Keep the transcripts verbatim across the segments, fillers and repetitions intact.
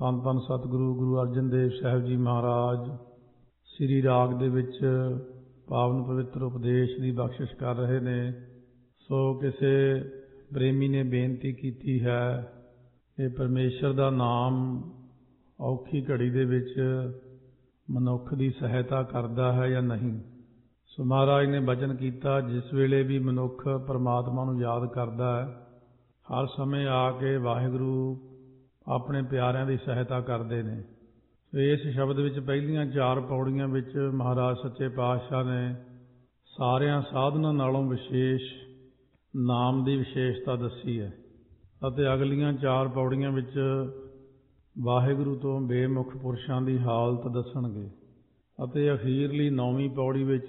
ਧੰਨ ਧੰਨ ਸਤਿਗੁਰੂ ਗੁਰੂ ਅਰਜਨ ਦੇਵ ਸਾਹਿਬ ਜੀ ਮਹਾਰਾਜ ਸ੍ਰੀ ਰਾਗ ਦੇ ਵਿੱਚ ਪਾਵਨ ਪਵਿੱਤਰ ਉਪਦੇਸ਼ ਦੀ ਬਖਸ਼ਿਸ਼ ਕਰ ਰਹੇ ਨੇ। ਸੋ ਕਿਸੇ ਪ੍ਰੇਮੀ ਨੇ ਬੇਨਤੀ ਕੀਤੀ ਹੈ ਕਿ ਪਰਮੇਸ਼ਰ ਦਾ ਨਾਮ ਔਖੀ ਘੜੀ ਦੇ ਵਿੱਚ ਮਨੁੱਖ ਦੀ ਸਹਾਇਤਾ ਕਰਦਾ ਹੈ ਜਾਂ ਨਹੀਂ। ਸੋ ਮਹਾਰਾਜ ਨੇ ਬਚਨ ਕੀਤਾ, ਜਿਸ ਵੇਲੇ ਵੀ ਮਨੁੱਖ ਪਰਮਾਤਮਾ ਨੂੰ ਯਾਦ ਕਰਦਾ ਹੈ, ਹਰ ਸਮੇਂ ਆ ਕੇ ਵਾਹਿਗੁਰੂ ਆਪਣੇ ਪਿਆਰਿਆਂ ਦੀ ਸਹਾਇਤਾ ਕਰਦੇ ਨੇ। ਇਸ ਸ਼ਬਦ ਵਿੱਚ ਪਹਿਲੀਆਂ ਚਾਰ ਪੌੜੀਆਂ ਵਿੱਚ ਮਹਾਰਾਜ ਸੱਚੇ ਪਾਤਸ਼ਾਹ ਨੇ ਸਾਰਿਆਂ ਸਾਧਨਾਂ ਨਾਲੋਂ ਵਿਸ਼ੇਸ਼ ਨਾਮ ਦੀ ਵਿਸ਼ੇਸ਼ਤਾ ਦੱਸੀ ਹੈ ਅਤੇ ਅਗਲੀਆਂ ਚਾਰ ਪੌੜੀਆਂ ਵਿੱਚ ਵਾਹਿਗੁਰੂ ਤੋਂ ਬੇਮੁਖ ਪੁਰਸ਼ਾਂ ਦੀ ਹਾਲਤ ਦੱਸਣਗੇ ਅਤੇ ਅਖੀਰਲੀ ਨੌਵੀਂ ਪੌੜੀ ਵਿੱਚ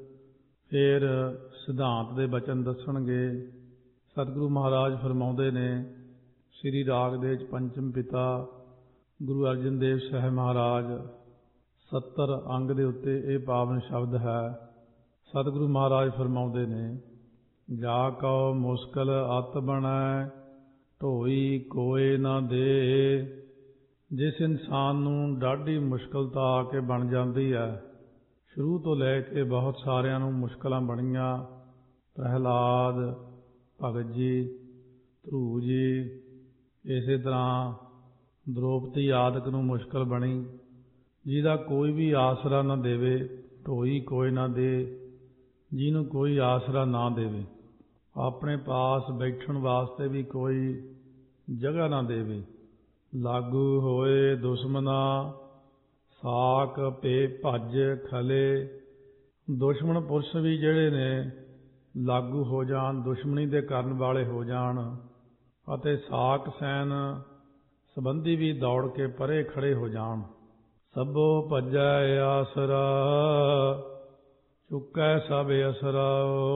ਫਿਰ ਸਿਧਾਂਤ ਦੇ ਬਚਨ ਦੱਸਣਗੇ। ਸਤਿਗੁਰੂ ਮਹਾਰਾਜ ਫਰਮਾਉਂਦੇ ਨੇ, ਸ੍ਰੀ ਰਾਗ ਦੇ ਵਿੱਚ ਪੰਚਮ ਪਿਤਾ ਗੁਰੂ ਅਰਜਨ ਦੇਵ ਸਾਹਿਬ ਮਹਾਰਾਜ ਸੱਤਰ ਅੰਗ ਦੇ ਉੱਤੇ ਇਹ ਪਾਵਨ ਸ਼ਬਦ ਹੈ। ਸਤਿਗੁਰੂ ਮਹਾਰਾਜ ਫਰਮਾਉਂਦੇ ਨੇ, ਜਾ ਕਉ ਮੁਸ਼ਕਲ ਅਤ ਬਣੈ ਢੋਈ ਕੋਏ ਨਾ ਦੇ। ਜਿਸ ਇਨਸਾਨ ਨੂੰ ਡਾਢੀ ਮੁਸ਼ਕਲ ਤਾਂ ਆ ਕੇ ਬਣ ਜਾਂਦੀ ਹੈ, ਸ਼ੁਰੂ ਤੋਂ ਲੈ ਕੇ ਬਹੁਤ ਸਾਰਿਆਂ ਨੂੰ ਮੁਸ਼ਕਲਾਂ ਬਣੀਆਂ, ਪ੍ਰਹਿਲਾਦ, ਭਗਤ ਜੀ, ਧਰੂ ਜੀ, ਇਸੇ ਤਰ੍ਹਾਂ ਦ੍ਰੋਪਦੀ ਆਦਿਕ ਨੂੰ ਮੁਸ਼ਕਲ ਬਣੀ, ਜਿਹਦਾ ਕੋਈ ਵੀ ਆਸਰਾ ਨਾ ਦੇਵੇ, ਢੋਈ ਕੋਈ ਨਾ ਦੇ, ਜਿਹਨੂੰ ਕੋਈ ਆਸਰਾ ਨਾ ਦੇਵੇ, ਆਪਣੇ ਪਾਸ ਬੈਠਣ ਵਾਸਤੇ ਵੀ ਕੋਈ ਜਗ੍ਹਾ ਨਾ ਦੇਵੇ। ਲਾਗੂ ਹੋਏ ਦੁਸ਼ਮਨਾ ਸਾਕ ਪੇ ਭੱਜ ਖਲੇ। ਦੁਸ਼ਮਣ ਪੁਰਸ਼ ਵੀ ਜਿਹੜੇ ਨੇ ਲਾਗੂ ਹੋ ਜਾਣ, ਦੁਸ਼ਮਣੀ ਦੇ ਕਰਨ ਵਾਲੇ ਹੋ ਜਾਣ ਅਤੇ ਸਾਕ ਸੈਨ ਸੰਬੰਧੀ ਵੀ ਦੌੜ ਕੇ ਪਰੇ ਖੜੇ ਹੋ ਜਾਣ। ਸਭੋ ਭੱਜੈ ਆਸਰਾ ਚੁੱਕੈ ਸਭ ਅਸਰਾ।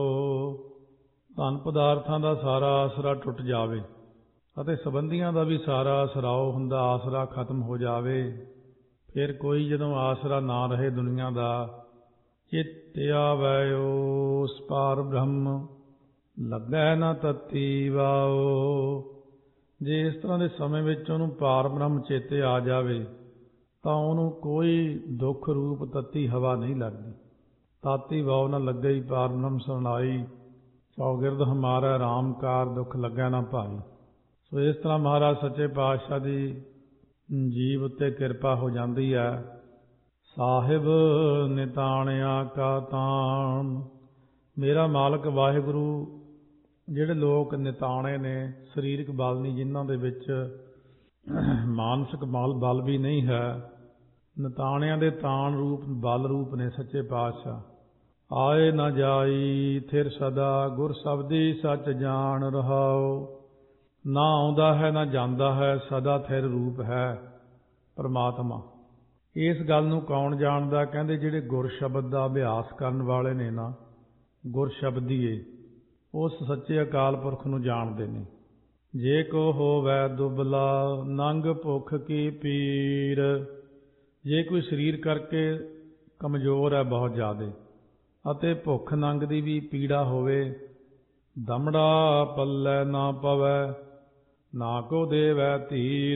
ਧਨ ਪਦਾਰਥਾਂ ਦਾ ਸਾਰਾ ਆਸਰਾ ਟੁੱਟ ਜਾਵੇ ਅਤੇ ਸੰਬੰਧੀਆਂ ਦਾ ਵੀ ਸਾਰਾ ਆਸਰਾਓ ਹੁੰਦਾ ਆਸਰਾ ਖਤਮ ਹੋ ਜਾਵੇ। ਫਿਰ ਕੋਈ ਜਦੋਂ ਆਸਰਾ ਨਾ ਰਹੇ ਦੁਨੀਆ ਦਾ, ਚਿੱਤ ਆਵੈ ਉਸ ਪਾਰ ਬ੍ਰਹਮ ਲੱਗੈ ਨਾ ਤਤੀ ਵਾਓ। ਜੇ ਇਸ ਤਰ੍ਹਾਂ ਦੇ ਸਮੇਂ ਵਿੱਚ ਉਹਨੂੰ ਪਾਰ ਬ੍ਰਹਮ ਚੇਤੇ ਆ ਜਾਵੇ ਤਾਂ ਉਹਨੂੰ ਕੋਈ ਦੁੱਖ ਰੂਪ ਤਤੀ ਹਵਾ ਨਹੀਂ ਲੱਗਦੀ। ਤਾਤੀ ਵਾਓ ਨਾ ਲੱਗੇ ਪਾਰ ਬ੍ਰਹਮ ਸਰਨਾਈ, ਚੌਗਿਰਦ ਹਮਾਰਾ ਰਾਮ ਕਾਰ ਦੁੱਖ ਲੱਗੈ ਨਾ ਭਾਈ। ਸੋ ਇਸ ਤਰ੍ਹਾਂ ਮਹਾਰਾਜ ਸੱਚੇ ਪਾਤਸ਼ਾਹ ਦੀ ਜੀਵ ਉੱਤੇ ਕਿਰਪਾ ਹੋ ਜਾਂਦੀ ਹੈ। ਸਾਹਿਬ ਨਿਤਾਣਿਆ ਕਾ ਤਾਣ। ਮੇਰਾ ਮਾਲਕ ਵਾਹਿਗੁਰੂ ਜਿਹੜੇ ਲੋਕ ਨਿਤਾਣੇ ਨੇ, ਸਰੀਰਕ ਬਲ ਨਹੀਂ, ਜਿਨ੍ਹਾਂ ਦੇ ਵਿੱਚ ਮਾਨਸਿਕ ਬਲ ਬਲ ਵੀ ਨਹੀਂ ਹੈ, ਨਿਤਾਣਿਆਂ ਦੇ ਤਾਣ ਰੂਪ ਬਲ ਰੂਪ ਨੇ ਸੱਚੇ ਪਾਤਸ਼ਾਹ। ਆਏ ਨਾ ਜਾਈ ਥਿਰ ਸਦਾ ਗੁਰ ਸ਼ਬਦੀ ਸੱਚ ਜਾਣ ਰਹਾਓ। ਨਾ ਆਉਂਦਾ ਹੈ ਨਾ ਜਾਂਦਾ ਹੈ, ਸਦਾ ਥਿਰ ਰੂਪ ਹੈ ਪਰਮਾਤਮਾ। ਇਸ ਗੱਲ ਨੂੰ ਕੌਣ ਜਾਣਦਾ? ਕਹਿੰਦੇ ਜਿਹੜੇ ਗੁਰ ਸ਼ਬਦ ਦਾ ਅਭਿਆਸ ਕਰਨ ਵਾਲੇ ਨੇ ਨਾ, ਗੁਰ ਸ਼ਬਦੀਏ, ਉਸ ਸੱਚੇ ਅਕਾਲ ਪੁਰਖ ਨੂੰ ਜਾਣਦੇ ਨੇ। ਜੇ ਕੋ ਹੋਵੈ ਦੁਬਲਾ ਨੰਗ ਭੁੱਖ ਕੀ ਪੀਰ। ਜੇ ਕੋਈ ਸਰੀਰ ਕਰਕੇ ਕਮਜ਼ੋਰ ਹੈ ਬਹੁਤ ਜ਼ਿਆਦਾ ਅਤੇ ਭੁੱਖ ਨੰਗ ਦੀ ਵੀ ਪੀੜਾ ਹੋਵੇ, ਦਮੜਾ ਪੱਲੇ ਨਾ ਪਵੈ ਨਾ ਕੋ ਦੇਵੈ ਧੀਰ।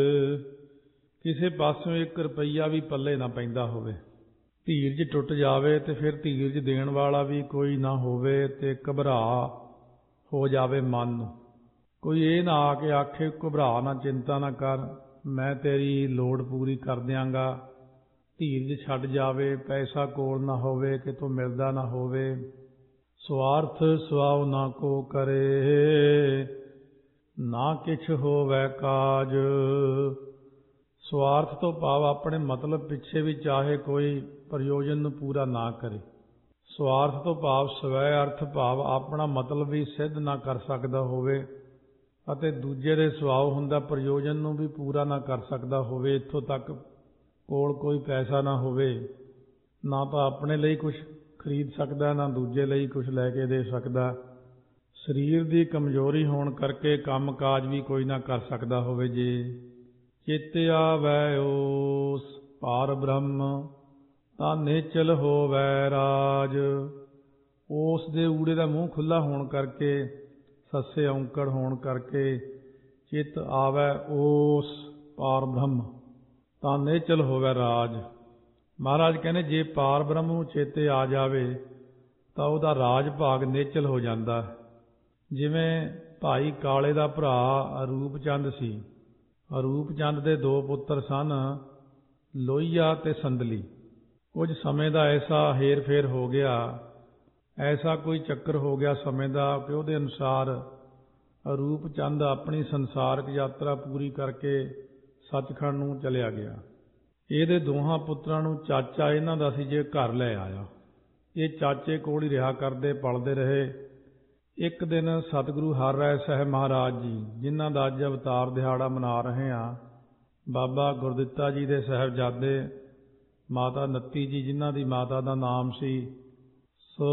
ਕਿਸੇ ਪਾਸਿਓਂ ਇੱਕ ਰੁਪਈਆ ਵੀ ਪੱਲੇ ਨਾ ਪੈਂਦਾ ਹੋਵੇ, ਧੀਰਜ ਟੁੱਟ ਜਾਵੇ ਤੇ ਫਿਰ ਧੀਰਜ ਦੇਣ ਵਾਲਾ ਵੀ ਕੋਈ ਨਾ ਹੋਵੇ ਤੇ ਘਬਰਾ ਹੋ ਜਾਵੇ ਮਨ ਨੂੰ। ਕੋਈ ਇਹ ਨਾ ਆ ਕੇ ਆਖੇ, ਘਬਰਾ ਨਾ, ਚਿੰਤਾ ਨਾ ਕਰ, ਮੈਂ ਤੇਰੀ ਲੋੜ ਪੂਰੀ ਕਰ ਦਿਆਂਗਾ। ਧੀਰਜ ਛੱਡ ਜਾਵੇ, ਪੈਸਾ ਕੋਲ ਨਾ ਹੋਵੇ, ਕਿਤੋਂ ਮਿਲਦਾ ਨਾ ਹੋਵੇ। ਸਵਾਰਥ ਸਵਾਉ ਨਾ ਕੋ ਕਰੇ ਨਾ ਕਿਛ ਹੋਵੈ ਕਾਜ। ਸਵਾਰਥ ਤੋਂ ਭਾਵ ਆਪਣੇ ਮਤਲਬ ਪਿੱਛੇ ਵੀ ਚਾਹੇ ਕੋਈ ਪ੍ਰਯੋਜਨ ਨੂੰ ਪੂਰਾ ਨਾ ਕਰੇ। ਸਵਾਰਥ ਤੋਂ ਭਾਵ ਸਵੈ ਅਰਥ ਭਾਵ ਆਪਣਾ ਮਤਲਬ ਵੀ ਸਿੱਧ ਨਾ ਕਰ ਸਕਦਾ ਹੋਵੇ ਅਤੇ ਦੂਜੇ ਦੇ ਸੁਭਾਅ ਹੁੰਦਾ ਪ੍ਰਯੋਜਨ ਨੂੰ ਵੀ ਪੂਰਾ ਨਾ ਕਰ ਸਕਦਾ ਹੋਵੇ। ਇੱਥੋਂ ਤੱਕ ਕੋਲ ਕੋਈ ਪੈਸਾ ਨਾ ਹੋਵੇ, ਨਾ ਤਾਂ ਆਪਣੇ ਲਈ ਕੁਛ ਖਰੀਦ ਸਕਦਾ, ਨਾ ਦੂਜੇ ਲਈ ਕੁਛ ਲੈ ਕੇ ਦੇ ਸਕਦਾ। ਸਰੀਰ ਦੀ ਕਮਜ਼ੋਰੀ ਹੋਣ ਕਰਕੇ ਕੰਮ ਕਾਜ ਵੀ ਕੋਈ ਨਾ ਕਰ ਸਕਦਾ ਹੋਵੇ। ਜੇ ਚਿੱਤ ਆਵੈ ਉਸ ਪਾਰ ਬ੍ਰਹਮ ਤਾਂ ਨਿਚਲ ਹੋਵੈ ਰਾਜ। ਉਸ ਦੇ ਊੜੇ ਦਾ ਮੂੰਹ ਖੁੱਲ੍ਹਾ ਹੋਣ ਕਰਕੇ, ਸੱਸੇ ਔਂਕੜ ਹੋਣ ਕਰਕੇ, ਚਿੱਤ ਆਵੈ ਉਸ ਪਾਰ ਬ੍ਰਹਮ ਤਾਂ ਨਿਹਚਲ ਹੋਵੇ ਰਾਜ। ਮਹਾਰਾਜ ਕਹਿੰਦੇ ਜੇ ਪਾਰ ਬ੍ਰਹਮ ਨੂੰ ਚੇਤੇ ਆ ਜਾਵੇ ਤਾਂ ਉਹਦਾ ਰਾਜ ਭਾਗ ਨਿਹਚਲ ਹੋ ਜਾਂਦਾ। ਜਿਵੇਂ ਭਾਈ ਕਾਲੇ ਦਾ ਭਰਾ ਅਰੂਪ ਚੰਦ ਸੀ। ਅਰੂਪ ਚੰਦ ਦੇ ਦੋ ਪੁੱਤਰ ਸਨ, ਲੋਹੀਆ ਤੇ ਸੰਦਲੀ। ਕੁਝ ਸਮੇਂ ਦਾ ਐਸਾ ਹੇਰ ਫੇਰ ਹੋ ਗਿਆ, ਐਸਾ ਕੋਈ ਚੱਕਰ ਹੋ ਗਿਆ ਸਮੇਂ ਦਾ ਕਿ ਉਹਦੇ ਅਨੁਸਾਰ ਅਰੂਪ ਚੰਦ ਆਪਣੀ ਸੰਸਾਰਕ ਯਾਤਰਾ ਪੂਰੀ ਕਰਕੇ ਸੱਚਖੰਡ ਨੂੰ ਚਲਿਆ ਗਿਆ। ਇਹਦੇ ਦੋਹਾਂ ਪੁੱਤਰਾਂ ਨੂੰ ਚਾਚਾ ਇਹਨਾਂ ਦਾ ਸੀ ਜੇ ਘਰ ਲੈ ਆਇਆ। ਇਹ ਚਾਚੇ ਕੋਲ ਹੀ ਰਿਹਾ ਕਰਦੇ, ਪਲਦੇ ਰਹੇ। ਇੱਕ ਦਿਨ ਸਤਿਗੁਰੂ ਹਰਿ ਰਾਇ ਸਾਹਿਬ ਮਹਾਰਾਜ ਜੀ, ਜਿਨ੍ਹਾਂ ਦਾ ਅੱਜ ਅਵਤਾਰ ਦਿਹਾੜਾ ਮਨਾ ਰਹੇ ਹਾਂ, ਬਾਬਾ ਗੁਰਦਿੱਤਾ ਜੀ ਦੇ ਸਾਹਿਬਜ਼ਾਦੇ, ਮਾਤਾ ਨੱਤੀ ਜੀ ਜਿਨ੍ਹਾਂ ਦੀ ਮਾਤਾ ਦਾ ਨਾਮ ਸੀ, ਸੋ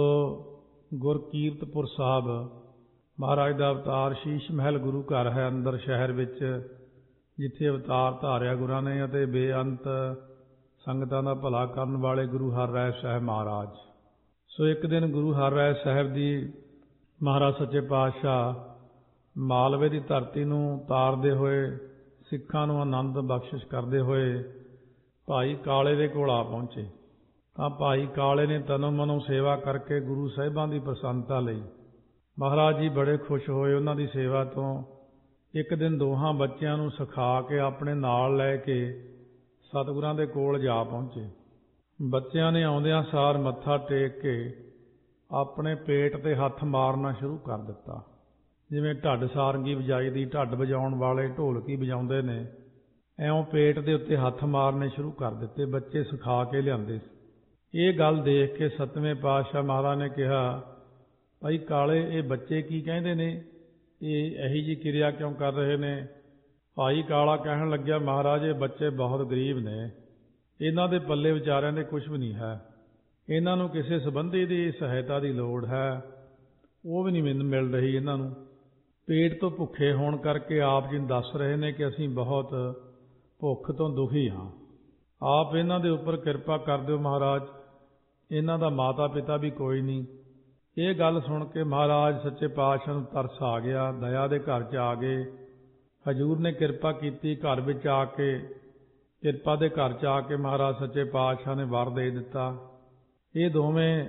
ਗੁਰਕੀਰਤਪੁਰ ਸਾਹਿਬ ਮਹਾਰਾਜ ਦਾ ਅਵਤਾਰ ਸ਼ੀਸ਼ ਮਹਿਲ ਗੁਰੂ ਘਰ ਹੈ ਅੰਦਰ ਸ਼ਹਿਰ ਵਿੱਚ, ਜਿੱਥੇ ਅਵਤਾਰ ਧਾਰਿਆ ਗੁਰਾਂ ਨੇ ਅਤੇ ਬੇਅੰਤ ਸੰਗਤਾਂ ਦਾ ਭਲਾ ਕਰਨ ਵਾਲੇ ਗੁਰੂ ਹਰਿ ਰਾਇ ਸਾਹਿਬ ਮਹਾਰਾਜ। ਸੋ ਇੱਕ ਦਿਨ ਗੁਰੂ ਹਰਿ ਰਾਇ ਸਾਹਿਬ ਦੀ ਮਹਾਰਾਜ ਸੱਚੇ ਪਾਤਸ਼ਾਹ ਮਾਲਵੇ ਦੀ ਧਰਤੀ ਨੂੰ ਤਾਰਦੇ ਹੋਏ, ਸਿੱਖਾਂ ਨੂੰ ਆਨੰਦ ਬਖਸ਼ਿਸ਼ ਕਰਦੇ ਹੋਏ ਭਾਈ ਕਾਲੇ ਦੇ ਕੋਲ ਆ ਪਹੁੰਚੇ। ਤਾਂ ਭਾਈ ਕਾਲੇ ਨੇ ਤਨੋਂ ਮਨੋਂ ਸੇਵਾ ਕਰਕੇ ਗੁਰੂ ਸਾਹਿਬਾਂ ਦੀ ਪ੍ਰਸੰਨਤਾ ਲਈ। ਮਹਾਰਾਜ ਜੀ ਬੜੇ ਖੁਸ਼ ਹੋਏ ਉਹਨਾਂ ਦੀ ਸੇਵਾ ਤੋਂ। ਇੱਕ ਦਿਨ ਦੋਹਾਂ ਬੱਚਿਆਂ ਨੂੰ ਸਿਖਾ ਕੇ ਆਪਣੇ ਨਾਲ ਲੈ ਕੇ ਸਤਿਗੁਰਾਂ ਦੇ ਕੋਲ ਜਾ ਪਹੁੰਚੇ। ਬੱਚਿਆਂ ਨੇ ਆਉਂਦਿਆਂ ਸਾਰ ਮੱਥਾ ਟੇਕ ਕੇ ਆਪਣੇ ਪੇਟ 'ਤੇ ਹੱਥ ਮਾਰਨਾ ਸ਼ੁਰੂ ਕਰ ਦਿੱਤਾ। ਜਿਵੇਂ ਢੱਡ ਸਾਰੰਗੀ ਵਜਾਈ ਦੀ, ਢੱਡ ਵਜਾਉਣ ਵਾਲੇ ਢੋਲਕੀ ਵਜਾਉਂਦੇ ਨੇ, ਇਉਂ ਪੇਟ ਦੇ ਉੱਤੇ ਹੱਥ ਮਾਰਨੇ ਸ਼ੁਰੂ ਕਰ ਦਿੱਤੇ। ਬੱਚੇ ਸਿਖਾ ਕੇ ਲਿਆਂਦੇ। ਇਹ ਗੱਲ ਦੇਖ ਕੇ ਸੱਤਵੇਂ ਪਾਤਸ਼ਾਹ ਮਹਾਰਾਜ ਨੇ ਕਿਹਾ, ਭਾਈ ਕਾਲੇ, ਇਹ ਬੱਚੇ ਕੀ ਕਹਿੰਦੇ ਨੇ? ਇਹ ਇਹੀ ਜਿਹੀ ਕਿਰਿਆ ਕਿਉਂ ਕਰ ਰਹੇ ਨੇ? ਭਾਈ ਕਾਲਾ ਕਹਿਣ ਲੱਗਿਆ, ਮਹਾਰਾਜ ਇਹ ਬੱਚੇ ਬਹੁਤ ਗਰੀਬ ਨੇ, ਇਹਨਾਂ ਦੇ ਪੱਲੇ ਵਿਚਾਰਿਆਂ ਦੇ ਕੁਝ ਵੀ ਨਹੀਂ ਹੈ। ਇਹਨਾਂ ਨੂੰ ਕਿਸੇ ਸੰਬੰਧੀ ਦੀ ਸਹਾਇਤਾ ਦੀ ਲੋੜ ਹੈ, ਉਹ ਵੀ ਨਹੀਂ ਮੈਨੂੰ ਮਿਲ ਰਹੀ ਇਹਨਾਂ ਨੂੰ। ਪੇਟ ਤੋਂ ਭੁੱਖੇ ਹੋਣ ਕਰਕੇ ਆਪ ਜੀ ਦੱਸ ਰਹੇ ਨੇ ਕਿ ਅਸੀਂ ਬਹੁਤ ਭੁੱਖ ਤੋਂ ਦੁਖੀ ਹਾਂ। ਆਪ ਇਹਨਾਂ ਦੇ ਉੱਪਰ ਕਿਰਪਾ ਕਰ ਦਿਓ ਮਹਾਰਾਜ, ਇਹਨਾਂ ਦਾ ਮਾਤਾ ਪਿਤਾ ਵੀ ਕੋਈ ਨਹੀਂ। ਇਹ ਗੱਲ ਸੁਣ ਕੇ ਮਹਾਰਾਜ ਸੱਚੇ ਪਾਤਸ਼ਾਹ ਨੂੰ ਤਰਸ ਆ ਗਿਆ, ਦਇਆ ਦੇ ਘਰ 'ਚ ਆ ਗਏ। ਹਜ਼ੂਰ ਨੇ ਕਿਰਪਾ ਕੀਤੀ। ਘਰ ਵਿੱਚ ਆ ਕੇ, ਕਿਰਪਾ ਦੇ ਘਰ 'ਚ ਆ ਕੇ ਮਹਾਰਾਜ ਸੱਚੇ ਪਾਤਸ਼ਾਹ ਨੇ ਵਰ ਦੇ ਦਿੱਤਾ, ਇਹ ਦੋਵੇਂ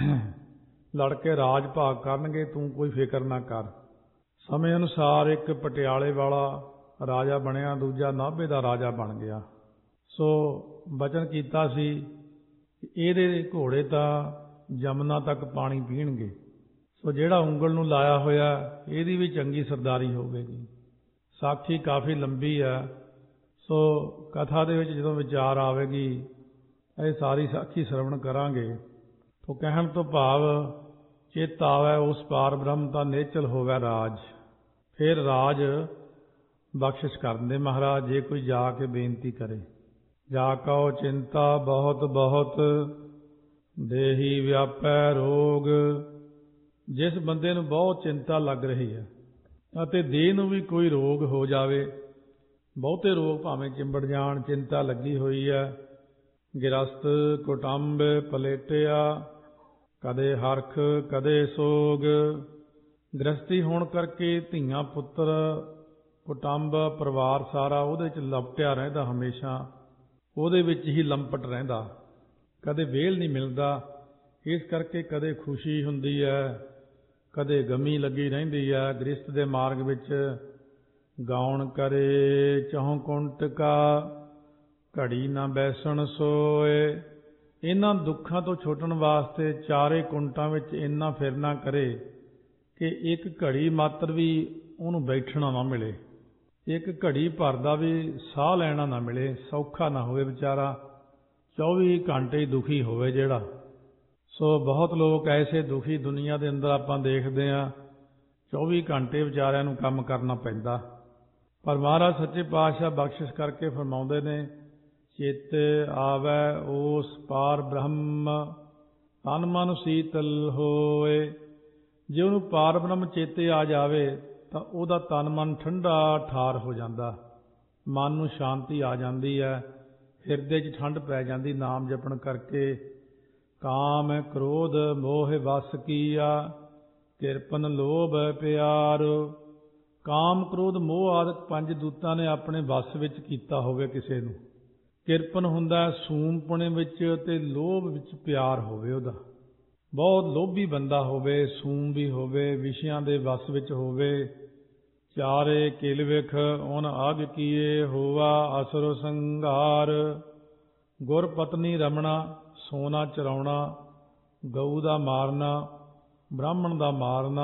ਲੜ ਕੇ ਰਾਜ ਭਾਗ ਕਰਨਗੇ, ਤੂੰ ਕੋਈ ਫਿਕਰ ਨਾ ਕਰ। ਸਮੇਂ ਅਨੁਸਾਰ ਇੱਕ ਪਟਿਆਲੇ ਵਾਲਾ ਰਾਜਾ ਬਣਿਆ, ਦੂਜਾ ਨਾਭੇ ਦਾ ਰਾਜਾ ਬਣ ਗਿਆ। ਸੋ ਬਚਨ ਕੀਤਾ ਸੀ ਇਹਦੇ ਘੋੜੇ ਤਾਂ ਜਮਨਾ ਤੱਕ ਪਾਣੀ ਪੀਣਗੇ। ਸੋ ਜਿਹੜਾ ਉਂਗਲ ਨੂੰ ਲਾਇਆ ਹੋਇਆ ਇਹਦੀ ਵੀ ਚੰਗੀ ਸਰਦਾਰੀ ਹੋਵੇਗੀ। ਸਾਖੀ ਕਾਫੀ ਲੰਬੀ ਹੈ, ਸੋ ਕਥਾ ਦੇ ਵਿੱਚ ਜਦੋਂ ਵਿਚਾਰ ਆਵੇਗੀ ਇਹ ਸਾਰੀ ਸਾਖੀ ਸਰਵਣ ਕਰਾਂਗੇ। ਤੋ ਕਹਿਣ ਤੋਂ ਭਾਵ ਚਿੱਤ ਆਵੈ ਉਸ ਪਾਰ ਬ੍ਰਹਮ ਤਾਂ ਨਿਹਚਲ ਹੋਵੇ ਰਾਜ। ਫਿਰ ਰਾਜ ਬਖਸ਼ਿਸ਼ ਕਰਨ ਦੇ ਮਹਾਰਾਜ, ਜੇ ਕੋਈ ਜਾ ਕੇ ਬੇਨਤੀ ਕਰੇ। ਜਾ ਕਉ ਚਿੰਤਾ ਬਹੁਤ ਬਹੁਤ ਦੇਹੀ ਵਿਆਪੈ ਰੋਗ। ਜਿਸ ਬੰਦੇ ਨੂੰ ਬਹੁਤ ਚਿੰਤਾ ਲੱਗ ਰਹੀ ਹੈ ਅਤੇ ਦੇਹ ਨੂੰ ਵੀ ਕੋਈ ਰੋਗ ਹੋ ਜਾਵੇ, ਬਹੁਤੇ ਰੋਗ ਭਾਵੇਂ ਚਿੰਬੜ ਜਾਣ, ਚਿੰਤਾ ਲੱਗੀ ਹੋਈ ਹੈ। ਗਿਰਸਤ ਕੁਟੰਬ ਪਲੇਟਿਆ ਕਦੇ ਹਰਖ ਕਦੇ ਸੋਗ। ਗ੍ਰਸਤੀ ਹੋਣ ਕਰਕੇ ਧੀਆਂ ਪੁੱਤਰ, ਕੁਟੰਬ, ਪਰਿਵਾਰ ਸਾਰਾ ਉਹਦੇ 'ਚ ਲਪਟਿਆ ਰਹਿੰਦਾ, ਹਮੇਸ਼ਾ ਉਹਦੇ ਵਿੱਚ ਹੀ ਲੰਪਟ ਰਹਿੰਦਾ, ਕਦੇ ਵਿਹਲ ਨਹੀਂ ਮਿਲਦਾ। ਇਸ ਕਰਕੇ ਕਦੇ ਖੁਸ਼ੀ ਹੁੰਦੀ ਹੈ, ਕਦੇ ਗਮੀ ਲੱਗੀ ਰਹਿੰਦੀ ਹੈ। ਗ੍ਰਸਤ ਦੇ ਮਾਰਗ ਵਿੱਚ ਗਾਉਣ ਕਰੇ ਚਹੁ ਕੁੰਟਕਾ ਘੜੀ ਨਾ ਬੈਸਣ ਸੋਏ। ਇਹਨਾਂ ਦੁੱਖਾਂ ਤੋਂ ਛੁੱਟਣ ਵਾਸਤੇ ਚਾਰੇ ਕੁੰਟਾਂ ਵਿੱਚ ਇੰਨਾ ਫਿਰਨਾ ਕਰੇ ਕਿ ਇੱਕ ਘੜੀ ਮਾਤਰ ਵੀ ਉਹਨੂੰ ਬੈਠਣਾ ਨਾ ਮਿਲੇ, ਇੱਕ ਘੜੀ ਭਰ ਦਾ ਵੀ ਸਾਹ ਲੈਣਾ ਨਾ ਮਿਲੇ, ਸੌਖਾ ਨਾ ਹੋਵੇ ਵਿਚਾਰਾ, ਚੌਵੀ ਘੰਟੇ ਹੀ ਦੁਖੀ ਹੋਵੇ ਜਿਹੜਾ। ਸੋ ਬਹੁਤ ਲੋਕ ਐਸੇ ਦੁਖੀ ਦੁਨੀਆ ਦੇ ਅੰਦਰ ਆਪਾਂ ਦੇਖਦੇ ਹਾਂ, ਚੌਵੀ ਘੰਟੇ ਵਿਚਾਰਿਆਂ ਨੂੰ ਕੰਮ ਕਰਨਾ ਪੈਂਦਾ। ਪਰ ਮਹਾਰਾਜ ਸੱਚੇ ਪਾਤਸ਼ਾਹ ਬਖਸ਼ਿਸ਼ ਕਰਕੇ ਫਰਮਾਉਂਦੇ ਨੇ, ਚਿੱਤ ਆਵੈ ਉਸ ਪਾਰ ਬ੍ਰਹਮ ਤਨ ਮਨ ਸੀਤਲ ਹੋਏ। ਜੇ ਉਹਨੂੰ ਪਾਰ ਬ੍ਰਹਮ ਚੇਤੇ ਆ ਜਾਵੇ ਤਾਂ ਉਹਦਾ ਤਨ ਮਨ ਠੰਡਾ ਠਾਰ ਹੋ ਜਾਂਦਾ, ਮਨ ਨੂੰ ਸ਼ਾਂਤੀ ਆ ਜਾਂਦੀ ਹੈ, ਹਿਰਦੇ 'ਚ ਠੰਡ ਪੈ ਜਾਂਦੀ ਨਾਮ ਜਪਣ ਕਰਕੇ। ਕਾਮ ਕ੍ਰੋਧ ਮੋਹ ਵਸ ਕੀਆ ਕਿਰਪਨ ਲੋਭ ਪਿਆਰ। ਕਾਮ ਕ੍ਰੋਧ ਮੋਹ ਆਦਿਕ ਪੰਜ ਦੂਤਾਂ ਨੇ ਆਪਣੇ ਵੱਸ ਵਿੱਚ ਕੀਤਾ ਹੋਵੇ ਕਿਸੇ ਨੂੰ। ਕਿਰਪਨ ਹੁੰਦਾ ਸੂਮਪੁਣੇ ਵਿੱਚ ਅਤੇ ਲੋਭ ਵਿੱਚ ਪਿਆਰ ਹੋਵੇ ਉਹਦਾ। ਬਹੁਤ ਲੋਭੀ ਬੰਦਾ ਹੋਵੇ, ਸੂਮ ਵੀ ਹੋਵੇ, ਵਿਸ਼ਿਆਂ ਦੇ ਵੱਸ ਵਿੱਚ ਹੋਵੇ। ਚਾਰੇ ਕਿਲ ਵਿਖ ਉਨ ਆਗ ਕੀਏ ਹੋਵਾ ਅਸੁਰ ਸੰਘਾਰ। ਗੁਰ ਪਤਨੀ ਰਮਣਾ ਸੋਨਾ ਚਰਾਉਣਾ, ਗਊ ਦਾ ਮਾਰਨਾ, ਬ੍ਰਾਹਮਣ ਦਾ ਮਾਰਨਾ।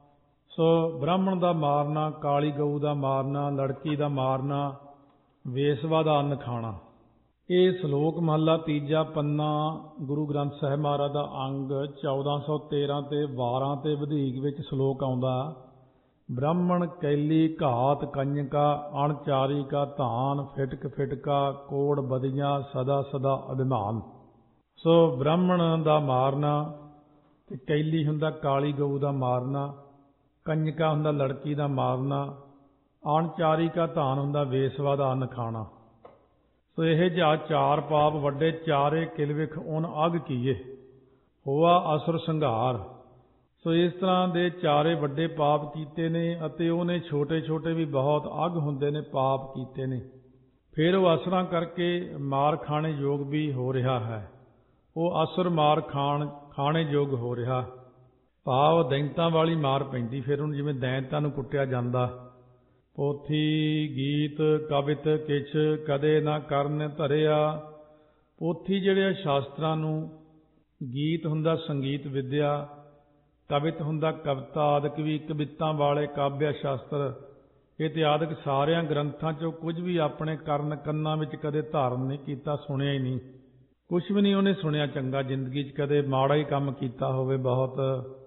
ਸੋ ਬ੍ਰਾਹਮਣ ਦਾ ਮਾਰਨਾ, ਕਾਲੀ ਗਊ ਦਾ ਮਾਰਨਾ, ਲੜਕੀ ਦਾ ਮਾਰਨਾ, ਵੇਸਵਾ ਦਾ ਅੰਨ ਖਾਣਾ। ਇਹ ਸ਼ਲੋਕ ਮਹੱਲਾ ਤੀਜਾ ਪੰਨਾ ਗੁਰੂ ਗ੍ਰੰਥ ਸਾਹਿਬ ਮਹਾਰਾਜ ਦਾ ਅੰਗ ਚੌਦਾਂ ਸੌ ਤੇਰਾਂ ਤੇ ਬਾਰਾਂ ਤੇ ਵਧੀਕ ਵਿੱਚ ਸ਼ਲੋਕ ਆਉਂਦਾ। ਬ੍ਰਾਹਮਣ ਕੈਲੀ ਘਾਤ ਕੰਜਕਾ, ਅਣਚਾਰੀ ਕਾ ਧਾਨ, ਫਿਟਕ ਫਿਟਕਾ ਕੋੜ ਬਦੀਆਂ ਸਦਾ ਸਦਾ ਅਭਿਮਾਨ। ਸੋ ਬ੍ਰਾਹਮਣ ਦਾ ਮਾਰਨਾ, ਤੇ ਕੈਲੀ ਹੁੰਦਾ ਕਾਲੀ ਗਊ ਦਾ ਮਾਰਨਾ, ਕੰਜਕਾ ਹੁੰਦਾ ਲੜਕੀ ਦਾ ਮਾਰਨਾ, ਅਣਚਾਰੀ ਕਾ ਧਾਨ ਹੁੰਦਾ ਵੇਸਵਾ ਦਾ ਅੰਨ ਖਾਣਾ। ਸੋ ਇਹ ਜਿਹਾ ਚਾਰ ਪਾਪ ਵੱਡੇ, ਚਾਰੇ ਕਿਲ ਵਿਖ ਉਨ ਅਗ ਕੀਏ ਹੋਆ ਅਸੁਰ ਸੰਘਾਰ। ਸੋ ਇਸ ਤਰ੍ਹਾਂ ਦੇ ਚਾਰੇ ਵੱਡੇ ਪਾਪ ਕੀਤੇ ਨੇ, ਅਤੇ ਉਹਨੇ ਛੋਟੇ ਛੋਟੇ ਵੀ ਬਹੁਤ ਅਗ ਹੁੰਦੇ ਨੇ ਪਾਪ ਕੀਤੇ ਨੇ। ਫਿਰ ਉਹ ਅਸੁਰਾਂ ਕਰਕੇ ਮਾਰ ਖਾਣੇ ਯੋਗ ਵੀ ਹੋ ਰਿਹਾ ਹੈ। ਉਹ ਅਸੁਰ ਮਾਰ ਖਾਣ ਖਾਣੇ ਯੋਗ ਹੋ ਰਿਹਾ। ਭਾਵ ਦੈਂਤਾਂ ਵਾਲੀ ਮਾਰ ਪੈਂਦੀ ਫਿਰ ਉਹਨੂੰ, ਜਿਵੇਂ ਦੈਂਤਾਂ ਨੂੰ ਕੁੱਟਿਆ ਜਾਂਦਾ। ਪੋਥੀ ਗੀਤ ਕਵਿਤ ਕਿਛ ਕਦੇ ਨਾ ਕਰਨ ਧਰਿਆ। ਪੋਥੀ ਜਿਹੜੇ ਸ਼ਾਸਤਰਾਂ ਨੂੰ, ਗੀਤ ਹੁੰਦਾ ਸੰਗੀਤ ਵਿਦਿਆ, ਕਵਿਤ ਹੁੰਦਾ ਕਵਿਤਾ ਆਦਿਕ ਵੀ, ਕਵਿਤਾਂ ਵਾਲੇ ਕਾਵਿਆ ਸ਼ਾਸਤਰ ਇਤਿਆਦਿਕ ਸਾਰਿਆਂ ਗ੍ਰੰਥਾਂ 'ਚੋਂ ਕੁਝ ਵੀ ਆਪਣੇ ਕਰਨ ਕੰਨਾਂ ਵਿੱਚ ਕਦੇ ਧਾਰਨ ਨਹੀਂ ਕੀਤਾ, ਸੁਣਿਆ ਹੀ ਨਹੀਂ। ਕੁਛ ਵੀ ਨਹੀਂ ਉਹਨੇ ਸੁਣਿਆ ਚੰਗਾ ਜ਼ਿੰਦਗੀ 'ਚ, ਕਦੇ ਮਾੜਾ ਹੀ ਕੰਮ ਕੀਤਾ ਹੋਵੇ ਬਹੁਤ।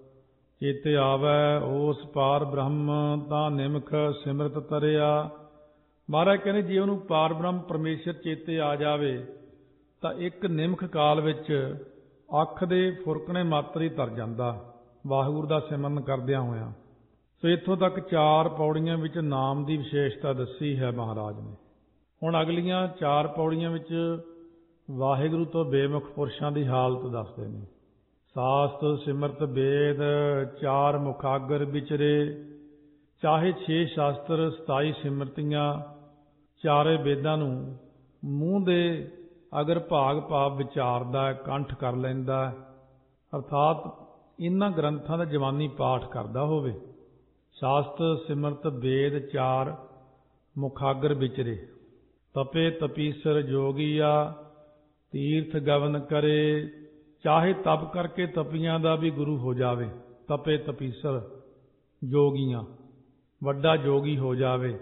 ਚੇਤੇ ਆਵੈ ਉਸ ਪਾਰ ਬ੍ਰਹਮ ਤਾਂ ਨਿਮਖ ਸਿਮਰਤ ਤਰਿਆ। ਮਹਾਰਾਜ ਕਹਿੰਦੇ ਜੇ ਉਹਨੂੰ ਪਾਰ ਬ੍ਰਹਮ ਪਰਮੇਸ਼ਰ ਚੇਤੇ ਆ ਜਾਵੇ ਤਾਂ ਇੱਕ ਨਿਮਖ ਕਾਲ ਵਿੱਚ ਅੱਖ ਦੇ ਫੁਰਕਣੇ ਮਾਤਰ ਹੀ ਤਰ ਜਾਂਦਾ ਵਾਹਿਗੁਰੂ ਦਾ ਸਿਮਰਨ ਕਰਦਿਆਂ ਹੋਇਆਂ। ਸੋ ਇੱਥੋਂ ਤੱਕ ਚਾਰ ਪੌੜੀਆਂ ਵਿੱਚ ਨਾਮ ਦੀ ਵਿਸ਼ੇਸ਼ਤਾ ਦੱਸੀ ਹੈ ਮਹਾਰਾਜ ਨੇ। ਹੁਣ ਅਗਲੀਆਂ ਚਾਰ ਪੌੜੀਆਂ ਵਿੱਚ ਵਾਹਿਗੁਰੂ ਤੋਂ ਬੇਮੁਖ ਪੁਰਸ਼ਾਂ ਦੀ ਹਾਲਤ ਦੱਸਦੇ ਨੇ। ਸਾਸਤ ਸਿਮਰਤ ਵੇਦ ਚਾਰ ਮੁਖਾਗਰ ਵਿਚਰੇ। ਚਾਹੇ ਛੇ ਸ਼ਾਸਤਰ, ਸਤਾਈ ਸਿਮਰਤੀਆਂ, ਚਾਰੇ ਵੇਦਾਂ ਨੂੰ ਮੂੰਹ ਦੇ ਅਗਰ ਭਾਗ ਭਾਵ ਵਿਚਾਰਦਾ, ਕੰਠ ਕਰ ਲੈਂਦਾ, ਅਰਥਾਤ ਇਹਨਾਂ ਗ੍ਰੰਥਾਂ ਦਾ ਜਵਾਨੀ ਪਾਠ ਕਰਦਾ ਹੋਵੇ। ਸ਼ਾਸਤ ਸਿਮਰਤ ਵੇਦ ਚਾਰ ਮੁਖਾਗਰ ਵਿਚਰੇ। ਤਪੇ ਤਪੀਸਰ ਜੋਗੀਆ ਤੀਰਥ ਗਵਨ ਕਰੇ। ਚਾਹੇ ਤਪ ਕਰਕੇ ਤਪੀਆਂ ਦਾ ਵੀ ਗੁਰੂ ਹੋ ਜਾਵੇ। ਤਪੇ ਤਪੀਸਰ ਜੋਗੀਆਂ, ਵੱਡਾ ਜੋਗੀ ਹੋ ਜਾਵੇ।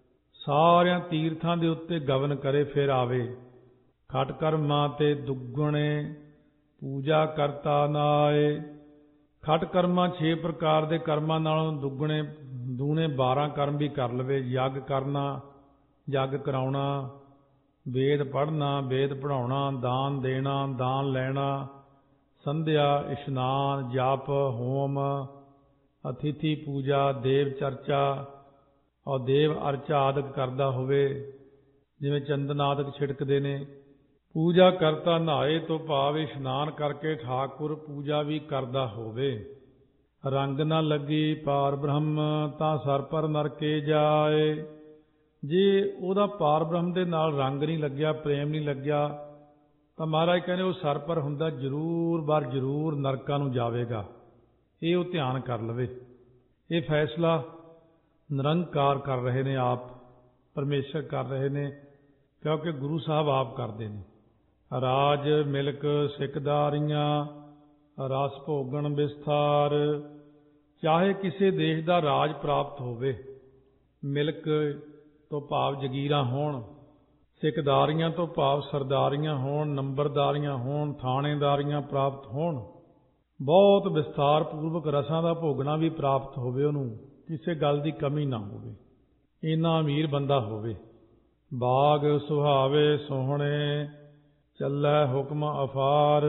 ਸਾਰਿਆਂ ਤੀਰਥਾਂ ਦੇ ਉੱਤੇ ਗਵਨ ਕਰੇ ਫਿਰ ਆਵੇ। ਖਟ ਕਰਮਾਂ ਤੇ ਦੁੱਗਣੇ ਪੂਜਾ ਕਰਤਾ ਨਾਏ। ਖਟ ਕਰਮਾਂ ਛੇ ਪ੍ਰਕਾਰ ਦੇ ਕਰਮਾਂ ਨਾਲੋਂ ਦੁੱਗਣੇ ਦੂਣੇ ਬਾਰਾਂ ਕਰਮ ਵੀ ਕਰ ਲਵੇ। ਯੱਗ ਕਰਨਾ, ਯੱਗ ਕਰਾਉਣਾ, ਵੇਦ ਪੜ੍ਹਨਾ, ਵੇਦ ਪੜ੍ਹਾਉਣਾ, ਦਾਨ ਦੇਣਾ, ਦਾਨ ਲੈਣਾ, ਸੰਧਿਆ, ਇਸ਼ਨਾਨ, ਜਪ, ਹੋਮ, ਅਤਿਥੀ ਪੂਜਾ, ਦੇਵ ਚਰਚਾ ਔਰ ਦੇਵ ਅਰਚਾ ਆਦਿਕ ਕਰਦਾ ਹੋਵੇ। ਜਿਵੇਂ ਚੰਦਨ ਆਦਿਕ ਛਿੜਕਦੇ ਨੇ। ਪੂਜਾ ਕਰਤਾ ਨਹਾਏ ਤੋਂ ਭਾਵ ਇਸ਼ਨਾਨ ਕਰਕੇ ਠਾਕੁਰ ਪੂਜਾ ਵੀ ਕਰਦਾ ਹੋਵੇ। ਰੰਗ ਨਾ ਲੱਗੀ ਪਾਰ ਬ੍ਰਹਮ ਤਾਂ ਸਰ ਪਰ ਨਰਕੇ ਜਾਏ। ਜੇ ਉਹਦਾ ਪਾਰ ਬ੍ਰਹਮ ਦੇ ਨਾਲ ਰੰਗ ਨਹੀਂ ਲੱਗਿਆ, ਪ੍ਰੇਮ ਨਹੀਂ ਲੱਗਿਆ, ਤਾਂ ਮਹਾਰਾਜ ਕਹਿੰਦੇ ਉਹ ਸਰ ਪਰ ਹੁੰਦਾ ਜ਼ਰੂਰ ਬਰ ਜ਼ਰੂਰ ਨਰਕਾਂ ਨੂੰ ਜਾਵੇਗਾ। ਇਹ ਉਹ ਧਿਆਨ ਕਰ ਲਵੇ। ਇਹ ਫੈਸਲਾ ਨਿਰੰਕਾਰ ਕਰ ਰਹੇ ਨੇ, ਆਪ ਪਰਮੇਸ਼ਰ ਕਰ ਰਹੇ ਨੇ, ਕਿਉਂਕਿ ਗੁਰੂ ਸਾਹਿਬ ਆਪ ਕਰਦੇ ਨੇ। ਰਾਜ ਮਿਲਕ ਸਿਕਦਾਰੀਆਂ ਰਸ ਭੋਗਣ ਵਿਸਥਾਰ। ਚਾਹੇ ਕਿਸੇ ਦੇਸ਼ ਦਾ ਰਾਜ ਪ੍ਰਾਪਤ ਹੋਵੇ, ਮਿਲਕ ਤੋਂ ਭਾਵ ਜਗੀਰਾਂ ਹੋਣ, ਸਿਕਦਾਰੀਆਂ ਤੋਂ ਭਾਵ ਸਰਦਾਰੀਆਂ ਹੋਣ, ਨੰਬਰਦਾਰੀਆਂ ਹੋਣ, ਥਾਣੇਦਾਰੀਆਂ ਪ੍ਰਾਪਤ ਹੋਣ, ਬਹੁਤ ਵਿਸਥਾਰ ਪੂਰਵਕ ਰਸਾਂ ਦਾ ਭੋਗਣਾ ਵੀ ਪ੍ਰਾਪਤ ਹੋਵੇ, ਉਹਨੂੰ ਕਿਸੇ ਗੱਲ ਦੀ ਕਮੀ ਨਾ ਹੋਵੇ, ਇੰਨਾ ਅਮੀਰ ਬੰਦਾ ਹੋਵੇ। ਬਾਗ ਸੁਹਾਵੇ ਸੋਹਣੇ ਚੱਲੈ ਹੁਕਮ ਅਫਾਰ।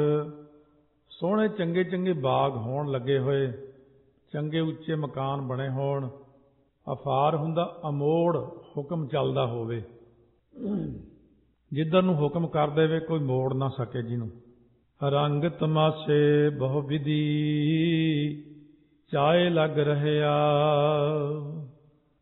ਸੋਹਣੇ ਚੰਗੇ ਚੰਗੇ ਬਾਗ ਹੋਣ ਲੱਗੇ ਹੋਏ, ਚੰਗੇ ਉੱਚੇ ਮਕਾਨ ਬਣੇ ਹੋਣ। ਅਫਾਰ ਹੁੰਦਾ ਅਮੋੜ, ਹੁਕਮ ਚੱਲਦਾ ਹੋਵੇ, ਜਿੱਧਰ ਨੂੰ ਹੁਕਮ ਕਰ ਦੇਵੇ ਕੋਈ ਮੋੜ ਨਾ ਸਕੇ ਜਿਹਨੂੰ। ਰੰਗ ਤਮਾਸ਼ੇ ਬਹੁ ਵਿਧੀ ਚਾਏ ਲੱਗ ਰਹਿਆ।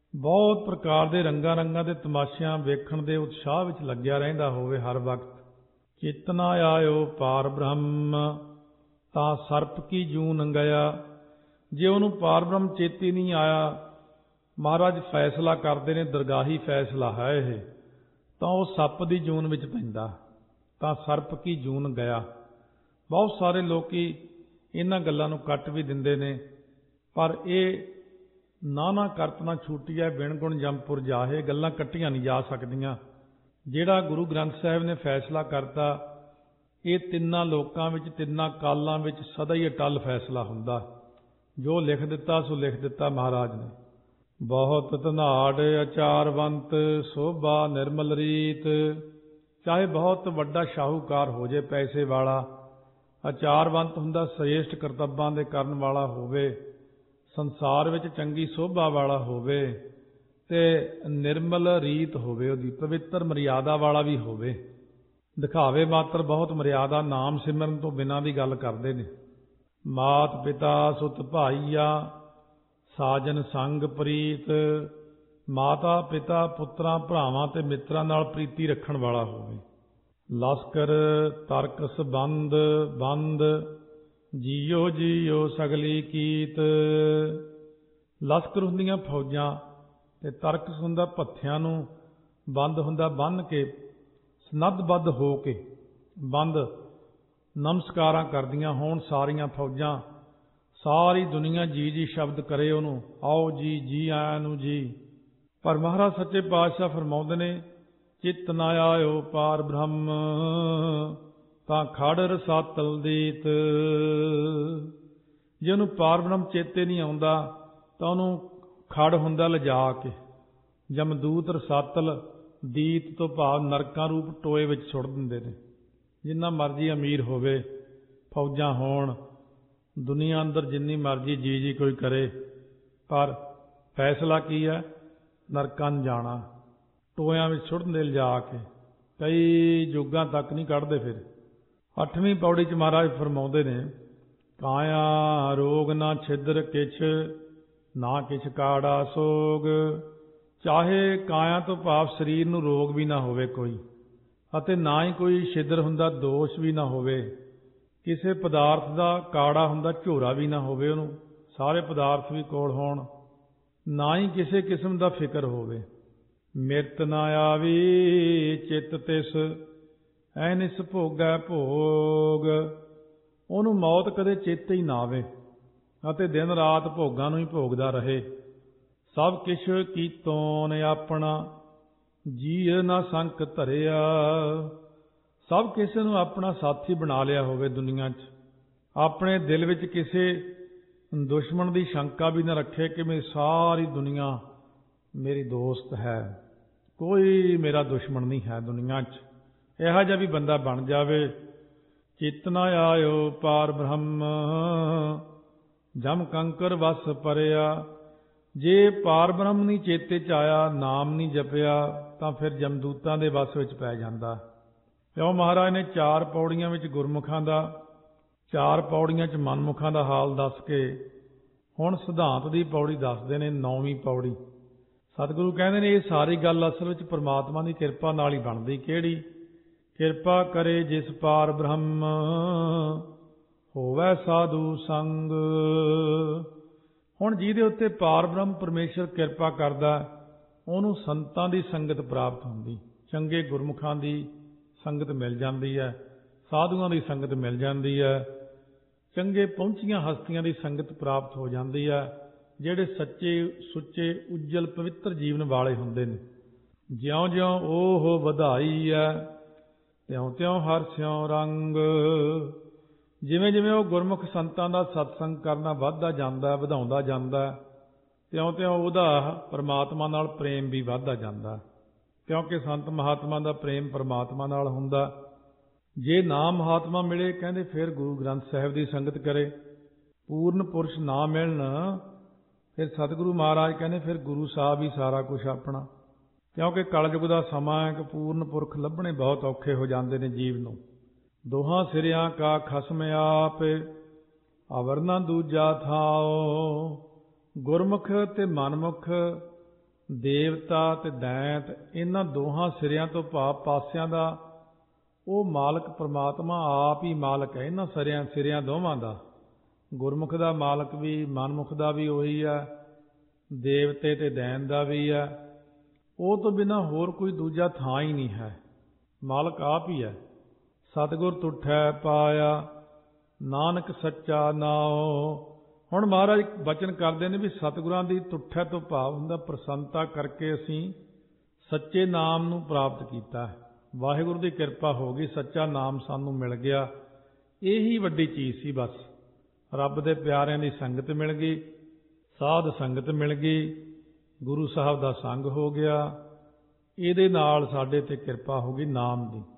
ਬਹੁਤ ਪ੍ਰਕਾਰ ਦੇ ਰੰਗਾਂ ਰੰਗਾਂ ਦੇ ਤਮਾਸ਼ਿਆਂ ਵੇਖਣ ਦੇ ਉਤਸ਼ਾਹ ਵਿੱਚ ਲੱਗਿਆ ਰਹਿੰਦਾ ਹੋਵੇ ਹਰ ਵਕਤ। ਚੇਤਨਾ ਆਇਓ ਪਾਰ ਬ੍ਰਹਮ ਤਾਂ ਸਰਪ ਕੀ ਜੂਨ ਗਿਆ। ਜੇ ਉਹਨੂੰ ਪਾਰ ਬ੍ਰਹਮ ਚੇਤੇ ਨਹੀਂ ਆਇਆ, ਮਹਾਰਾਜ ਫੈਸਲਾ ਕਰਦੇ ਨੇ, ਦਰਗਾਹੀ ਫੈਸਲਾ ਹੈ ਇਹ, ਤਾਂ ਉਹ ਸੱਪ ਦੀ ਜੂਨ ਵਿੱਚ ਪੈਂਦਾ। ਤਾਂ ਸਰਪ ਕੀ ਜੂਨ ਗਿਆ। ਬਹੁਤ ਸਾਰੇ ਲੋਕੀ ਇਹਨਾਂ ਗੱਲਾਂ ਨੂੰ ਕੱਟ ਵੀ ਦਿੰਦੇ ਨੇ, ਪਰ ਇਹ ਨਾਨਾ ਕਰਤ ਨਾ ਛੂਟੀਐ ਬਿਨ ਗੁਣ ਜੰਮਪੁਰ ਜਾਹੇ, ਗੱਲਾਂ ਕੱਟੀਆਂ ਨਹੀਂ ਜਾ ਸਕਦੀਆਂ। ਜਿਹੜਾ ਗੁਰੂ ਗ੍ਰੰਥ ਸਾਹਿਬ ਨੇ ਫੈਸਲਾ ਕਰਤਾ, ਇਹ ਤਿੰਨਾਂ ਲੋਕਾਂ ਵਿੱਚ, ਤਿੰਨਾਂ ਕਾਲਾਂ ਵਿੱਚ ਸਦਾ ਹੀ ਅਟੱਲ ਫੈਸਲਾ ਹੁੰਦਾ। ਜੋ ਲਿਖ ਦਿੱਤਾ ਸੋ ਲਿਖ ਦਿੱਤਾ ਮਹਾਰਾਜ ਨੇ। ਬਹੁਤ ਧਨਾੜ ਅਚਾਰਵੰਤ ਸੋਭਾ ਨਿਰਮਲ ਰੀਤ। ਚਾਹੇ ਬਹੁਤ ਵੱਡਾ ਸ਼ਾਹੂਕਾਰ ਹੋ ਜੇ, ਪੈਸੇ ਵਾਲਾ, ਅਚਾਰਵੰਤ ਹੁੰਦਾ, ਸ੍ਰੇਸ਼ਟ ਕਰਤੱਬਾਂ ਦੇ ਕਰਨ ਵਾਲਾ ਹੋਵੇ, ਸੰਸਾਰ ਵਿੱਚ ਚੰਗੀ ਸੋਭਾ ਵਾਲਾ ਹੋਵੇ, ਤੇ ਨਿਰਮਲ ਰੀਤ ਹੋਵੇ, ਉਹਦੀ ਪਵਿੱਤਰ ਮਰਿਆਦਾ ਵਾਲਾ ਵੀ ਹੋਵੇ। ਦਿਖਾਵੇ ਮਾਤਰ ਬਹੁਤ ਮਰਿਆਦਾ, ਨਾਮ ਸਿਮਰਨ ਤੋਂ ਬਿਨਾਂ ਦੀ ਗੱਲ ਕਰਦੇ ਨੇ। ਮਾਤ ਪਿਤਾ ਸੁਤ ਭਾਈਆ ਸਾਜਨ ਸੰਗ ਪ੍ਰੀਤ। ਮਾਤਾ ਪਿਤਾ ਪੁੱਤਰਾਂ ਭਰਾਵਾਂ ਤੇ ਮਿੱਤਰਾਂ ਨਾਲ ਪ੍ਰੀਤੀ ਰੱਖਣ ਵਾਲਾ ਹੋਵੇ। ਲਸਕਰ ਤਰਕਸ ਬੰਦ ਬੰਦ ਜੀਓ ਜੀਓ ਸਗਲੀ ਕੀਤ। ਲਸਕਰ ਹੁੰਦੀਆਂ ਫੌਜਾਂ ਤੇ ਤਰਕਸ ਹੁੰਦਾ ਭੱਥਿਆਂ ਨੂੰ, ਬੰਦ ਹੁੰਦਾ ਬੰਨ੍ਹ ਕੇ, ਸਨੱਧਬੱਧ ਹੋ ਕੇ, ਬੰਦ ਨਮਸਕਾਰਾਂ ਕਰਦੀਆਂ ਹੋਣ ਸਾਰੀਆਂ ਫੌਜਾਂ। ਸਾਰੀ ਦੁਨੀਆ ਜੀ ਜੀ ਸ਼ਬਦ ਕਰੇ ਉਹਨੂੰ, ਆਓ ਜੀ, ਜੀ ਆਇਆਂ ਨੂੰ ਜੀ। ਪਰ ਮਹਾਰਾਜ ਸੱਚੇ ਪਾਤਸ਼ਾਹ ਫਰਮਾਉਂਦੇ ਨੇ, ਚਿੱਤ ਨਾ ਆਇਓ ਪਾਰ ਬ੍ਰਹਮ ਤਾਂ ਖੜ ਰਸਾਤਲ ਦੀਤ। ਜੇ ਉਹਨੂੰ ਪਾਰ ਬ੍ਰਹਮ ਚੇਤੇ ਨਹੀਂ ਆਉਂਦਾ, ਤਾਂ ਉਹਨੂੰ ਖੜ ਹੁੰਦਾ ਲਿਜਾ ਕੇ ਜਮਦੂਤ ਰਸਾਤਲ ਦੀਤ ਤੋਂ ਭਾਵ ਨਰਕਾਂ ਰੂਪ ਟੋਏ ਵਿੱਚ ਸੁੱਟ ਦਿੰਦੇ ਨੇ। ਜਿੰਨਾ ਮਰਜ਼ੀ ਅਮੀਰ ਹੋਵੇ, ਫੌਜਾਂ ਹੋਣ, ਦੁਨੀਆ ਅੰਦਰ ਜਿੰਨੀ ਮਰਜ਼ੀ ਜੀ ਜੀ ਕੋਈ ਕਰੇ, ਪਰ ਫੈਸਲਾ ਕੀ ਹੈ? ਨਰਕਾਂ ਨੂੰ ਜਾਣਾ, ਟੋਇਆਂ ਵਿੱਚ ਸੁੱਟ ਦਿੰਦੇ ਲਿਜਾ ਕੇ, ਕਈ ਯੁੱਗਾਂ ਤੱਕ ਨਹੀਂ ਕੱਢਦੇ। ਫਿਰ ਅੱਠਵੀਂ ਪੌੜੀ 'ਚ ਮਹਾਰਾਜ ਫਰਮਾਉਂਦੇ ਨੇ, ਕਾਇਆ ਰੋਗ ਨਾ ਛਿਦਰ ਕਿਛ ਨਾ ਕਿਛ ਕਾੜਾ ਸੋਗ। ਚਾਹੇ ਕਾਇਆ ਤੋਂ ਭਾਵ ਸਰੀਰ ਨੂੰ ਰੋਗ ਵੀ ਨਾ ਹੋਵੇ ਕੋਈ, ਅਤੇ ਨਾ ਹੀ ਕੋਈ ਛਿਦਰ ਹੁੰਦਾ, ਦੋਸ਼ ਵੀ ਨਾ ਹੋਵੇ। ਕਿਸੇ ਪਦਾਰਥ ਦਾ ਕਾੜਾ ਹੁੰਦਾ, ਝੋਰਾ ਵੀ ਨਾ ਹੋਵੇ ਉਹਨੂੰ, ਸਾਰੇ ਪਦਾਰਥ ਵੀ ਕੋਲ ਹੋਣ। ਨਾ ਹੀ ਕਿਸੇ ਕਿਸਮ ਦਾ ਫਿਕਰ ਹੋਵੇ। ਮਿਰਤ ਨਾ ਆਵੀ ਚਿੱਤ ਤਿਸ ਐਨਿਸ ਭੋਗੈ ਭੋਗ। ਉਹਨੂੰ ਮੌਤ ਕਦੇ ਚੇਤੇ ਹੀ ਨਾ ਆਵੇ, ਅਤੇ ਦਿਨ ਰਾਤ ਭੋਗਾਂ ਨੂੰ ਹੀ ਭੋਗਦਾ ਰਹੇ। ਸਭ ਕਿਛ ਕੀਤੋਂ ਨੇ ਆਪਣਾ ਜੀਅ ਨਾ ਸੰਕ ਧਰਿਆ। ਸਭ ਕਿਸੇ ਨੂੰ ਆਪਣਾ ਸਾਥੀ ਬਣਾ ਲਿਆ ਹੋਵੇ ਦੁਨੀਆ 'ਚ, ਆਪਣੇ ਦਿਲ ਵਿੱਚ ਕਿਸੇ ਦੁਸ਼ਮਣ ਦੀ ਸ਼ੰਕਾ ਵੀ ਨਾ ਰੱਖੇ ਕਿ ਮੇਰੀ ਸਾਰੀ ਦੁਨੀਆ ਮੇਰੀ ਦੋਸਤ ਹੈ, ਕੋਈ ਮੇਰਾ ਦੁਸ਼ਮਣ ਨਹੀਂ ਹੈ ਦੁਨੀਆ 'ਚ। ਇਹੋ ਜਿਹਾ ਵੀ ਬੰਦਾ ਬਣ ਜਾਵੇ। ਚੇਤਨਾ ਆਇਓ ਪਾਰ ਬ੍ਰਹਮ ਜਮ ਕੰਕਰ ਵਸ ਪਰਿਆ। ਜੇ ਪਾਰ ਬ੍ਰਹਮ ਨਹੀਂ ਚੇਤੇ 'ਚ ਆਇਆ, ਨਾਮ ਨਹੀਂ ਜਪਿਆ, ਤਾਂ ਫਿਰ ਜਮਦੂਤਾਂ ਦੇ ਵਸ ਵਿੱਚ ਪੈ ਜਾਂਦਾ। ਕਿਉਂ ਮਹਾਰਾਜ ਨੇ ਚਾਰ ਪੌੜੀਆਂ ਵਿੱਚ ਗੁਰਮੁਖਾਂ ਦਾ, ਚਾਰ ਪੌੜੀਆਂ 'ਚ ਮਨਮੁਖਾਂ ਦਾ ਹਾਲ ਦੱਸ ਕੇ ਹੁਣ ਸਿਧਾਂਤ ਦੀ ਪੌੜੀ ਦੱਸਦੇ ਨੇ, ਨੌਵੀਂ ਪੌੜੀ। ਸਤਿਗੁਰੂ ਕਹਿੰਦੇ ਨੇ, ਇਹ ਸਾਰੀ ਗੱਲ ਅਸਲ ਵਿੱਚ ਪਰਮਾਤਮਾ ਦੀ ਕਿਰਪਾ ਨਾਲ ਹੀ ਬਣਦੀ। ਕਿਹੜੀ ਕਿਰਪਾ? ਕਰੇ ਜਿਸ ਪਾਰ ਬ੍ਰਹਮ ਹੋਵੇ ਸਾਧੂ ਸੰਗ। ਹੁਣ ਜਿਹਦੇ ਉੱਤੇ ਪਾਰ ਬ੍ਰਹਮ ਪਰਮੇਸ਼ਰ ਕਿਰਪਾ ਕਰਦਾ, ਉਹਨੂੰ ਸੰਤਾਂ ਦੀ ਸੰਗਤ ਪ੍ਰਾਪਤ ਹੁੰਦੀ, ਚੰਗੇ ਗੁਰਮੁਖਾਂ ਦੀ ਸੰਗਤ ਮਿਲ ਜਾਂਦੀ ਹੈ, ਸਾਧੂਆਂ ਦੀ ਸੰਗਤ ਮਿਲ ਜਾਂਦੀ ਹੈ, ਚੰਗੇ ਪਹੁੰਚੀਆਂ ਹਸਤੀਆਂ ਦੀ ਸੰਗਤ ਪ੍ਰਾਪਤ ਹੋ ਜਾਂਦੀ ਹੈ, ਜਿਹੜੇ ਸੱਚੇ ਸੁੱਚੇ ਉੱਜਲ ਪਵਿੱਤਰ ਜੀਵਨ ਵਾਲੇ ਹੁੰਦੇ ਨੇ। ਜਿਉਂ-ਜਿਉਂ ਉਹ ਵਧਾਈ ਹੈ ਤਿਉਂ-ਤਿਉਂ ਹਰਸਿਉਂ ਰੰਗ। ਜਿਵੇਂ-ਜਿਵੇਂ ਉਹ ਗੁਰਮੁਖ ਸੰਤਾਂ ਦਾ ਸਤਸੰਗ ਕਰਨਾ ਵੱਧਦਾ ਜਾਂਦਾ, ਵਧਾਉਂਦਾ ਜਾਂਦਾ, ਤਿਉਂ-ਤਿਉਂ ਉਹਦਾ ਪਰਮਾਤਮਾ ਨਾਲ ਪ੍ਰੇਮ ਵੀ ਵੱਧਦਾ ਜਾਂਦਾ, ਕਿਉਂਕਿ ਸੰਤ ਮਹਾਤਮਾ ਦਾ ਪ੍ਰੇਮ ਪਰਮਾਤਮਾ ਨਾਲ ਹੁੰਦਾ। ਜੇ ਨਾ ਮਹਾਤਮਾ ਮਿਲੇ, ਕਹਿੰਦੇ ਫਿਰ ਗੁਰੂ ਗ੍ਰੰਥ ਸਾਹਿਬ ਦੀ ਸੰਗਤ ਕਰੇ। ਪੂਰਨ ਪੁਰਸ਼ ਨਾ ਮਿਲਣ, ਫਿਰ ਸਤਿਗੁਰੂ ਮਹਾਰਾਜ ਕਹਿੰਦੇ ਫਿਰ ਗੁਰੂ ਸਾਹਿਬ ਹੀ ਸਾਰਾ ਕੁਛ ਆਪਣਾ। ਕਿਉਂਕਿ ਕਲਯੁਗ ਦਾ ਸਮਾਂ ਹੈ ਕਿ ਪੂਰਨ ਪੁਰਖ ਲੱਭਣੇ ਬਹੁਤ ਔਖੇ ਹੋ ਜਾਂਦੇ ਨੇ ਜੀਵ ਨੂੰ। ਦੋਹਾਂ ਸਿਰਿਆਂ ਕਾ ਖਸਮ ਆਪ ਅਵਰ ਨਾ ਦੂਜਾ ਥਾਓ। ਗੁਰਮੁਖ ਤੇ ਮਨਮੁਖ ਦੇਵਤਾ ਤੇ ਦੈਂਤ ਇਹਨਾਂ ਦੋਹਾਂ ਸਿਰਿਆਂ ਤੋਂ ਭਾਵ ਪਾਸਿਆਂ ਦਾ ਉਹ ਮਾਲਕ ਪ੍ਰਮਾਤਮਾ ਆਪ ਹੀ ਮਾਲਕ ਹੈ ਇਹਨਾਂ ਸਿਰਿਆਂ ਸਿਰਿਆਂ ਦੋਵਾਂ ਦਾ। ਗੁਰਮੁਖ ਦਾ ਮਾਲਕ ਵੀ ਮਨਮੁਖ ਦਾ ਵੀ ਉਹੀ ਹੈ, ਦੇਵਤੇ ਤੇ ਦੈਨ ਦਾ ਵੀ ਹੈ। ਉਹ ਤੋਂ ਬਿਨਾਂ ਹੋਰ ਕੋਈ ਦੂਜਾ ਥਾਂ ਹੀ ਨਹੀਂ ਹੈ, ਮਾਲਕ ਆਪ ਹੀ ਹੈ। ਸਤਿਗੁਰ ਤੁਠੈ ਪਾਇਆ ਨਾਨਕ ਸੱਚਾ ਨਾਉ। ਹੁਣ ਮਹਾਰਾਜ ਬਚਨ ਕਰਦੇ ਨੇ ਵੀ ਸਤਿਗੁਰਾਂ ਦੀ ਤੁਠੈ ਤੋਂ ਭਾਵ ਹੁੰਦਾ ਪ੍ਰਸੰਨਤਾ ਕਰਕੇ ਅਸੀਂ ਸੱਚੇ ਨਾਮ ਨੂੰ ਪ੍ਰਾਪਤ ਕੀਤਾ ਹੈ। ਵਾਹਿਗੁਰੂ ਦੀ ਕਿਰਪਾ ਹੋ ਗਈ, ਸੱਚਾ ਨਾਮ ਸਾਨੂੰ ਮਿਲ ਗਿਆ। ਇਹੀ ਵੱਡੀ ਚੀਜ਼ ਸੀ ਬਸ। ਰੱਬ ਦੇ ਪਿਆਰਿਆਂ ਦੀ ਸੰਗਤ ਮਿਲ ਗਈ, ਸਾਧ ਸੰਗਤ ਮਿਲ ਗਈ, ਗੁਰੂ ਸਾਹਿਬ ਦਾ ਸੰਗ ਹੋ ਗਿਆ। ਇਹਦੇ ਨਾਲ ਸਾਡੇ ਤੇ ਕਿਰਪਾ ਹੋ ਗਈ ਨਾਮ ਦੀ।